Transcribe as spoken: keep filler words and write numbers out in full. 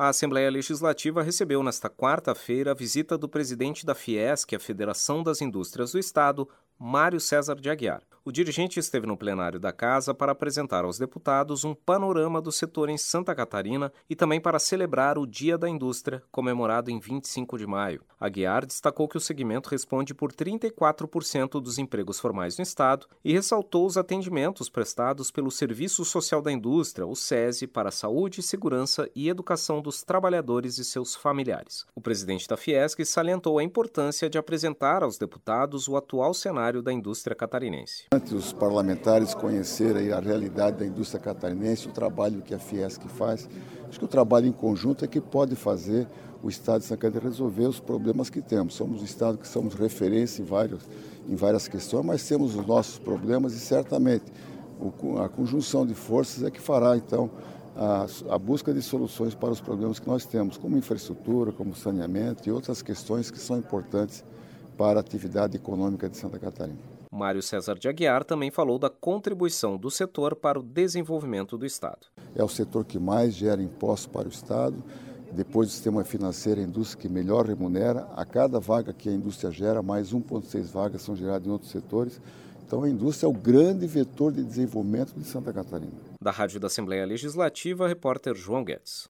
A Assembleia Legislativa recebeu nesta quarta-feira a visita do presidente da Fiesc, a Federação das Indústrias do Estado, Mário César de Aguiar. O dirigente esteve no plenário da Casa para apresentar aos deputados um panorama do setor em Santa Catarina e também para celebrar o Dia da Indústria, comemorado em vinte e cinco de maio. Aguiar destacou que o segmento responde por trinta e quatro por cento dos empregos formais no Estado e ressaltou os atendimentos prestados pelo Serviço Social da Indústria, o SESI, para a saúde, segurança e educação dos trabalhadores e seus familiares. O presidente da Fiesc salientou a importância de apresentar aos deputados o atual cenário da indústria catarinense. Antes os parlamentares conhecerem a realidade da indústria catarinense, o trabalho que a Fiesc faz, acho que o trabalho em conjunto é que pode fazer o Estado de Santa Catarina resolver os problemas que temos. Somos um Estado que somos referência em, vários, em várias questões, mas temos os nossos problemas e certamente o, a conjunção de forças é que fará então a, a busca de soluções para os problemas que nós temos, como infraestrutura, como saneamento e outras questões que são importantes para a atividade econômica de Santa Catarina. Mário César de Aguiar também falou da contribuição do setor para o desenvolvimento do Estado. É o setor que mais gera impostos para o Estado, depois do sistema financeiro, a indústria que melhor remunera. A cada vaga que a indústria gera, mais um vírgula seis vagas são geradas em outros setores. Então a indústria é o grande vetor de desenvolvimento de Santa Catarina. Da Rádio da Assembleia Legislativa, repórter João Guedes.